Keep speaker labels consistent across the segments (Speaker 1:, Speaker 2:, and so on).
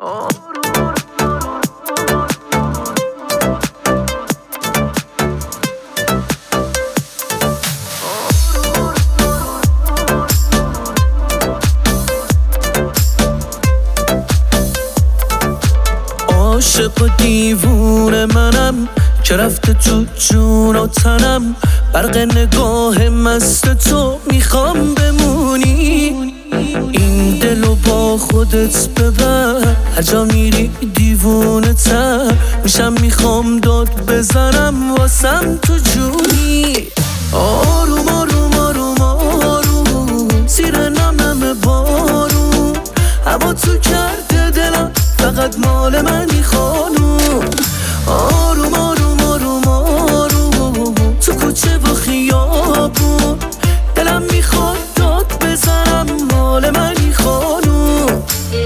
Speaker 1: عاشق و دیوونه منم که رفته تو جون و تنم، برق نگاه مست تو میخوام بمونی. این دلو با خودت ببر، هر جا میری دیوونه تر میشم، میخوام داد بزنم واسم تو جونی. آروم آروم آروم آروم زیر نم بارون، هوا تو کرده دلم فقط مال منی خانوم. آروم آروم آروم آروم تو کوچه و خیابون، دلم میخواد داد بزنم مال منی خانوم.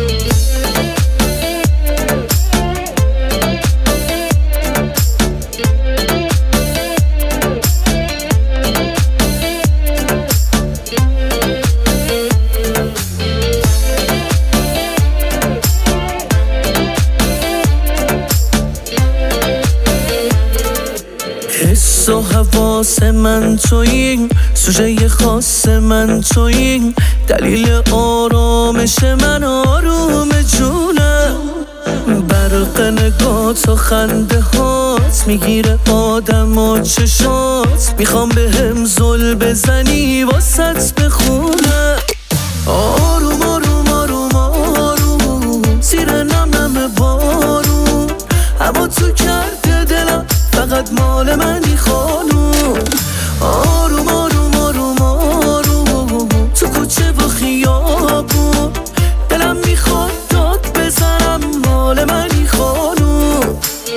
Speaker 1: حس و حواس من تویی، سوژه خاص من تویی، دلیل آرامش من آروم جونم. برق نگات و خنده هات میگیره آدم و چشات، میخوام به هم زل بزنی واسط بخونم. آروم آروم آروم آروم زیر نم بارون، هوا تو کرده دلم فقط مال منی خانوم. آروم آروم آروم آروم تو کوچه و خیابون، دلم میخواد داد بزنم مال منی خانوم.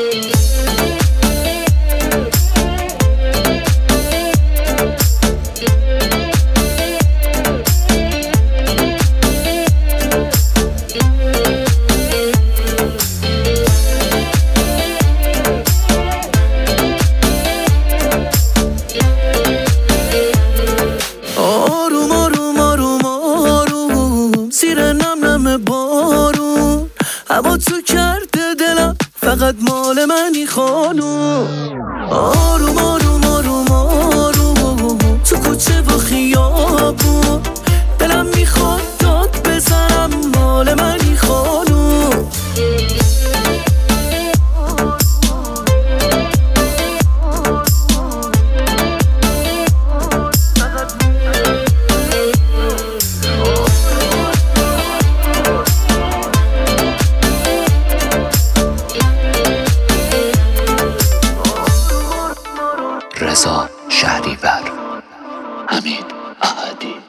Speaker 1: آروم آروم آروم آروم زیر نم بارون، هوا تو کرده دلم فقط مال منی خانوم. آروم آروم آروم آروم تو کوچه و خیابون، دلم میخواد داد بزنم مال منی خانوم.
Speaker 2: رضا شهریور، حمید احدی.